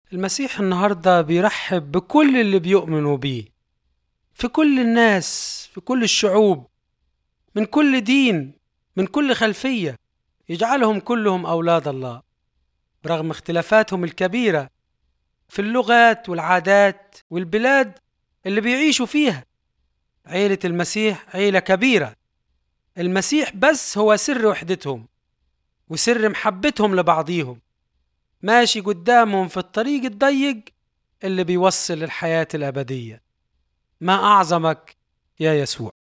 المسيح النهاردة بيرحب بكل اللي بيؤمنوا بيه، في كل الناس، في كل الشعوب، من كل دين، من كل خلفية. يجعلهم كلهم أولاد الله برغم اختلافاتهم الكبيرة في اللغات والعادات والبلاد اللي بيعيشوا فيها. عيلة المسيح عيلة كبيرة. المسيح بس هو سر وحدتهم وسر محبتهم لبعضيهم، ماشي قدامهم في الطريق الضيق اللي بيوصل للحياة الأبدية. ما أعظمك يا يسوع!